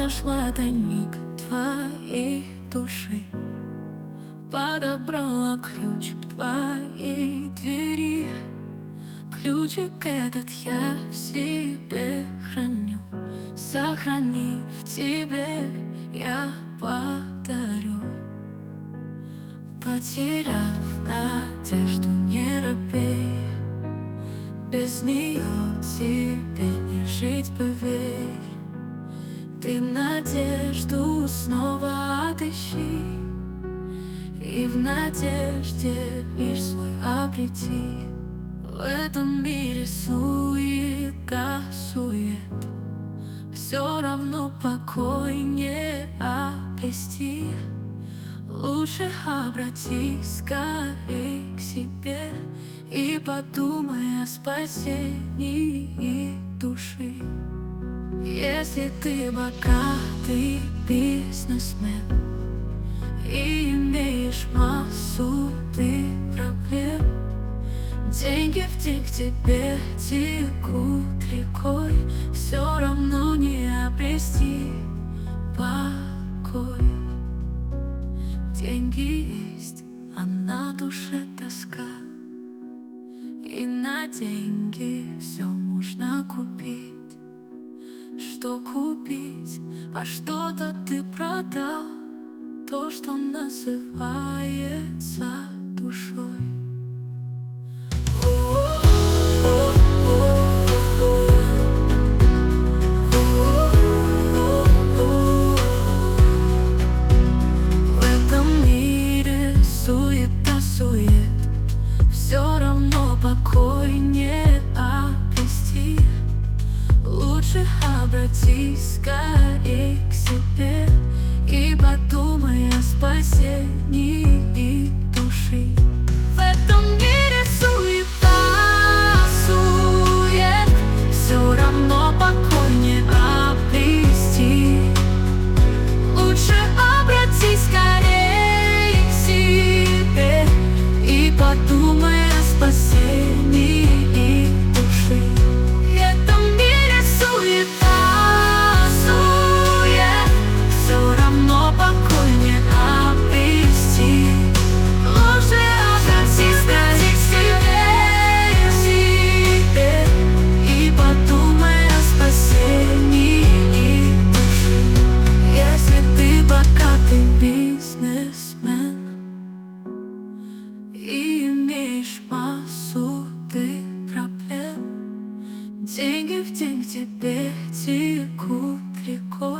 нашла тайник твоей души, подобрала ключ к твоей двери. Ключик этот я в себе храню, сохранив тебе, я подарю. Потеряв надежду, не робей, без нее тебе не жить, поверь. Ты надежду снова отыщи, и в надежде мир свой обрети. В этом мире суета, сует, все равно покой не обрести. Лучше обратись скорей к себе и подумай о спасении души. Если ты богатый бизнесмен и имеешь массу ты проблем, деньги в день к тебе текут рекой, все равно не обрести покой. Деньги есть, а на душе тоска, и на деньги все можно купить. Что купить? А что-то ты продал, то, что называется душой. В этом мире суета, сует, все равно покой не обрести. Лучше обратись скорей к себе и подумай о спасении души. В этом мире суета, сует, все равно покой не обрести. Лучше обратись скорей к себе и подумай о спасении души. В этом мире суета, сует, все равно покой не обрести. Лучше обратись скорей к себе и подумай о спасении души. Если ты богатый бизнесмен и имеешь массу ты проблем, деньги в день к тебе текут рекой.